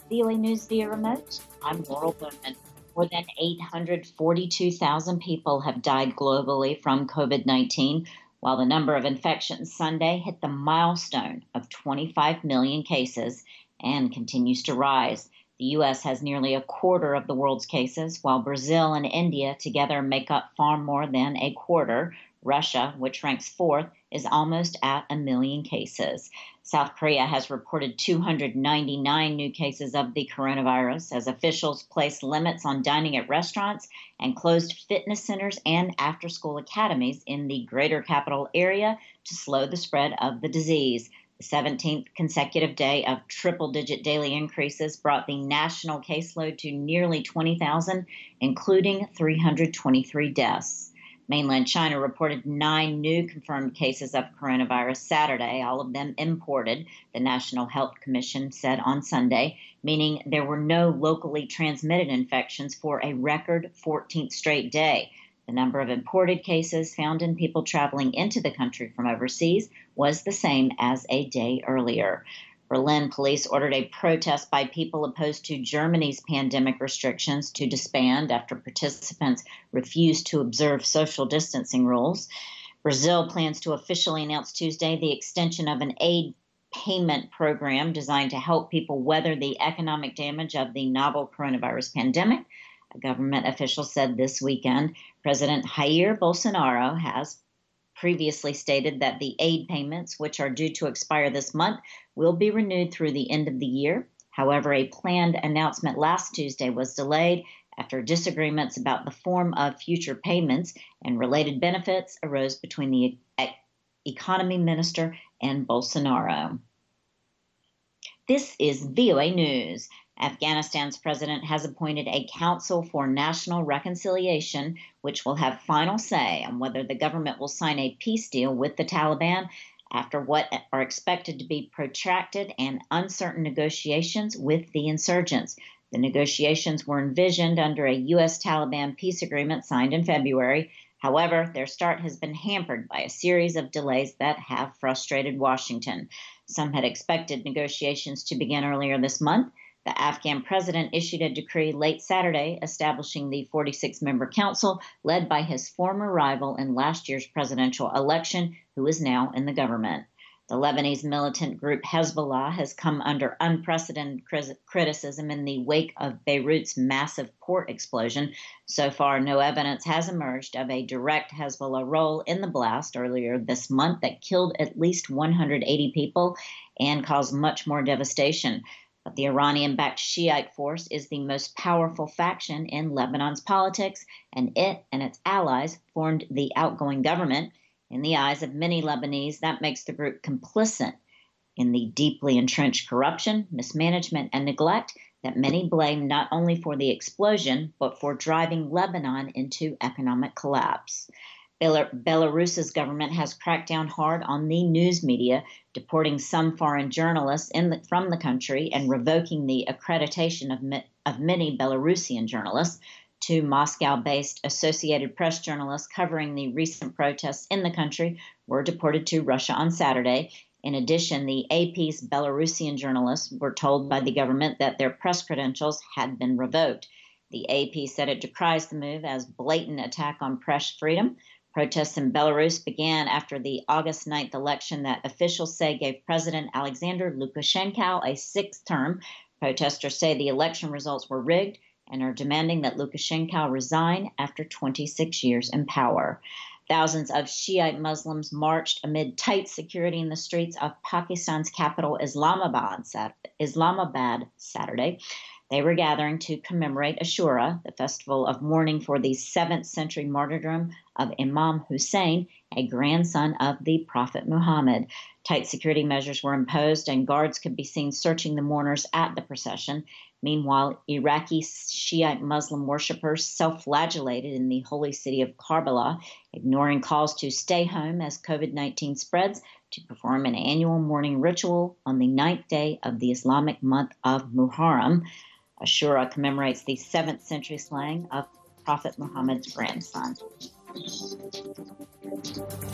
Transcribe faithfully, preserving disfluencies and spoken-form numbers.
V O A News via remote. I'm Laurel Bowman. More than eight hundred forty-two thousand people have died globally from COVID nineteen, while the number of infections Sunday hit the milestone of twenty-five million cases and continues to rise. The U S has nearly a quarter of the world's cases, while Brazil and India together make up far more than a quarter. Russia, which ranks fourth, is almost at a million cases. South Korea has reported two hundred ninety-nine new cases of the coronavirus as officials place limits on dining at restaurants and closed fitness centers and after-school academies in the greater capital area to slow the spread of the disease. The seventeenth consecutive day of triple-digit daily increases brought the national caseload to nearly twenty thousand, including three hundred twenty-three deaths. Mainland China reported nine new confirmed cases of coronavirus Saturday, all of them imported, the National Health Commission said on Sunday, meaning there were no locally transmitted infections for a record fourteenth straight day. The number of imported cases found in people traveling into the country from overseas was the same as a day earlier. Berlin police ordered a protest by people opposed to Germany's pandemic restrictions to disband after participants refused to observe social distancing rules. Brazil plans to officially announce Tuesday the extension of an aid payment program designed to help people weather the economic damage of the novel coronavirus pandemic. A government official said this weekend President Jair Bolsonaro has previously stated that the aid payments, which are due to expire this month, will be renewed through the end of the year. However, a planned announcement last Tuesday was delayed after disagreements about the form of future payments and related benefits arose between the economy minister and Bolsonaro. This is V O A News. Afghanistan's president has appointed a Council for National Reconciliation, which will have final say on whether the government will sign a peace deal with the Taliban after what are expected to be protracted and uncertain negotiations with the insurgents. The negotiations were envisioned under a U S Taliban peace agreement signed in February. However, their start has been hampered by a series of delays that have frustrated Washington. Some had expected negotiations to begin earlier this month. The Afghan president issued a decree late Saturday establishing the forty-six member council led by his former rival in last year's presidential election, who is now in the government. The Lebanese militant group Hezbollah has come under unprecedented criticism in the wake of Beirut's massive port explosion. So far, no evidence has emerged of a direct Hezbollah role in the blast earlier this month that killed at least one hundred eighty people and caused much more devastation. But the Iranian-backed Shiite force is the most powerful faction in Lebanon's politics, and it and its allies formed the outgoing government. In the eyes of many Lebanese, that makes the group complicit in the deeply entrenched corruption, mismanagement, and neglect that many blame not only for the explosion, but for driving Lebanon into economic collapse. Belarus's government has cracked down hard on the news media, deporting some foreign journalists in the, from the country and revoking the accreditation of, of many Belarusian journalists. Two Moscow-based Associated Press journalists covering the recent protests in the country were deported to Russia on Saturday. In addition, the A P's Belarusian journalists were told by the government that their press credentials had been revoked. The A P said it decries the move as blatant attack on press freedom. Protests in Belarus began after the August ninth election that officials say gave President Alexander Lukashenko a sixth term. Protesters say the election results were rigged and are demanding that Lukashenko resign after twenty-six years in power. Thousands of Shiite Muslims marched amid tight security in the streets of Pakistan's capital, Islamabad, Islamabad Saturday. They were gathering to commemorate Ashura, the festival of mourning for the seventh century martyrdom of Imam Hussein, a grandson of the Prophet Muhammad. Tight security measures were imposed, and guards could be seen searching the mourners at the procession. Meanwhile, Iraqi Shiite Muslim worshippers self-flagellated in the holy city of Karbala, ignoring calls to stay home as COVID nineteen spreads, to perform an annual mourning ritual on the ninth day of the Islamic month of Muharram. Ashura commemorates the seventh century slaying of Prophet Muhammad's grandson.